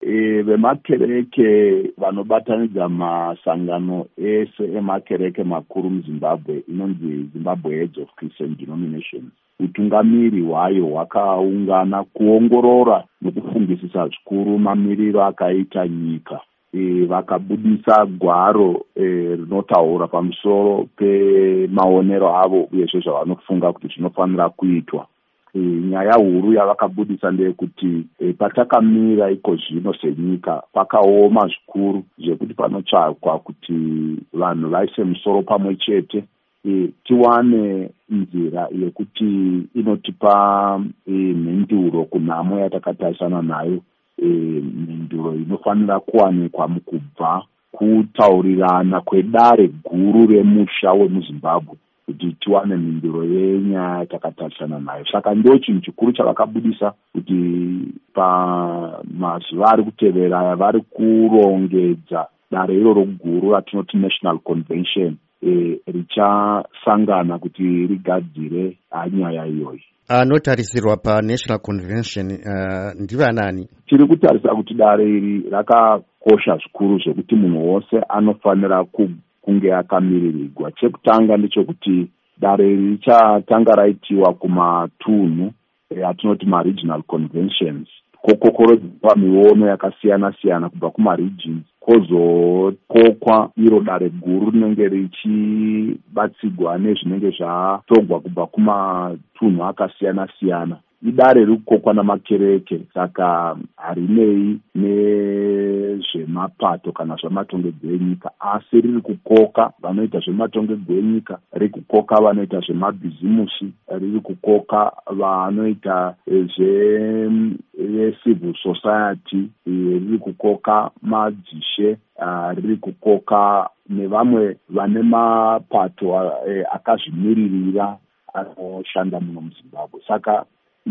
vemakereke vanobatanidza masangano ese emakereke makuru muzimbabwe inonzi Zimbabwe Heads of Christian Denominations, utungamiri hwayo hwakaungana kuongorora nokufungisisa zvikuru mamiriro akaita nyika. Vakabudisa gwaro rinotaura pamusoro pemaonero avo uyezve zvavanofunga kuti zvinofanira kuitwa. Nyaya huru yavakabudisa ndeyekuti patakamira iko zvino senyika pakaoma zvikuru zvekuti panotsvakwa kuti vanhu vaise musoro pamwe chete, tiwane nzira yekuti inotipa mhinduro kunhamo yatakatarisana nayo, mhinduro inofanira kuwanikwa mukubva kutaurirana kwedare guru remusha wemuzimbabwe kuti tiwane mhinduro yenyaya yatakatarisana nayo. Saka ndo chinhu chikuru chavakabudisa kuti pamazuva ari kutevera vari kurongedza dare iroro guru ratinoti National Convention richasangana kuti rigadzire nyaya iyoyi. Anotarisirwa paNational Convention ndivanani? Tiri kutarisa kuti dare iri rakakosha zvikuru zvekuti munhu wose anofanira kunge akamiririgwa. Chekutanga ndechekuti dare iri richatanga raitiwa kumatunhu atinoti ma-regional conventions, kokokorodzwa miono yakasiyana siyana kubva kuma-regions, kozokokwa iro dare guru rinenge richibatsigwa nezvinenge zvatogwa kubva kumatunhu akasiyana siyana. Idare riri kukokwa namakereke, saka harinei nezvemapato kana zvematongedzero enyika, asi riri kukoka vanoita zvematongedzero enyika, riri kukoka vanoita zvemabhizimusi, riri kukoka vanoita civil society, riri kukoka madzishe, riri kukoka nevamwe vane mapato akazvimiririra anoshanda muno muZimbabwe. Saka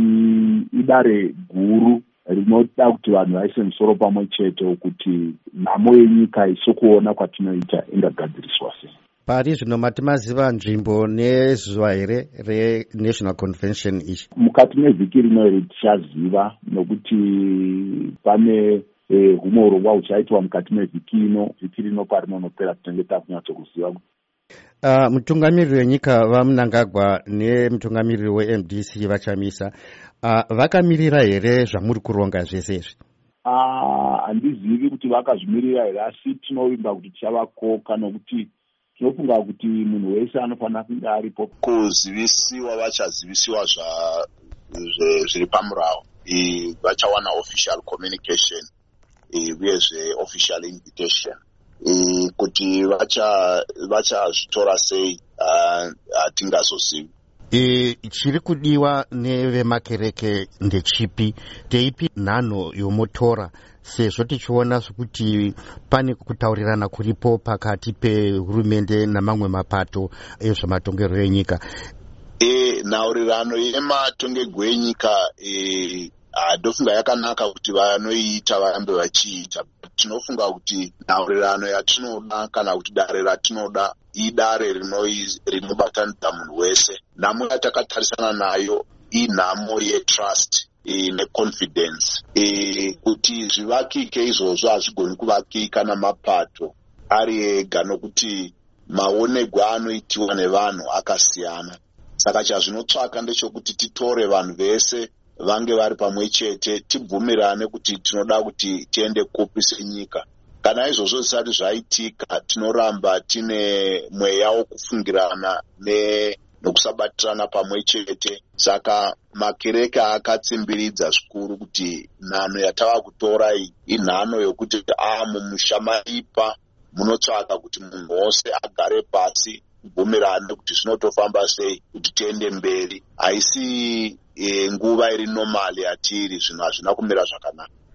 idare guru rinoda kuti vanhu vaise musoro pamwe chete ukuthi nhamo yenyika isokuona kwatinoita ingagadziriswa sei. Pari zvino matimaziva nzvimbo nezuva here reNational Convention ichi? Mukati mevhiki rino iri tichaziva, nokuti pane humwe urongwa huchaitwa mukati mevhiki ino. Vhiki rino parinonopera tinenge takunyatsokuziva. Mutungamiriri wenyika vaMnangagwa nemutungamiriri weMDC vachamisa, vakamirira here zvamuri kuronga zvese izvi? Handizivi kuti vakazvimirira here, asi tinovimba kuti tichavakoka, nokuti tinofunga kuti munhu wese anofanira kunge aripo kuzivisiwa. Vachazivisiwa zviri pamurao, vachawana official communication uyezve official invitation. Kuti vachazvitora sei hatingazozivi. Chiri kudiwa nevemakereke ndechipi? Teipi nhano yomotora, sezvo tichiona kuti pane kutaurirana kuripo pakati pehurumende namamwe mapato ezvematongero enyika? Nhaurirano yematongerwo enyika ndofunga yakanaka kuti vanoiita varambe vachiita. Tinofunga kuti nhaurirano yatinoda kana kuti dare ratinoda idare rinobatanidza munhu wese. Nhamo yatakatarisana nayo inhamo yetrust neconfidence. Kuti zvivakike izvozvo hazvigoni kuvakika namapato ari ega, nokuti maonegwo anoitiwa nevanhu akasiyana. Saka chazvinotsvaka ndechekuti titore vanhu vese vange vari pamwe chete, tibvumirane kuti tinoda kuti tiende kupi senyika. Kana izvozvo zvisati zvaitika, tinoramba tine mweya wokufungirana nokusabatirana pamwe chete. Saka makereke akatsimbiridza zvikuru kuti nhano yatava kutora iyi inhano yokuti mumusha maipa munotsvaka kuti munhu wose agare pasi, bvumirane kuti zvinotofamba sei kuti tiende mberi. Haisi nguva iri normali yatiri, zvinhu hazvina kumira zvakanaka.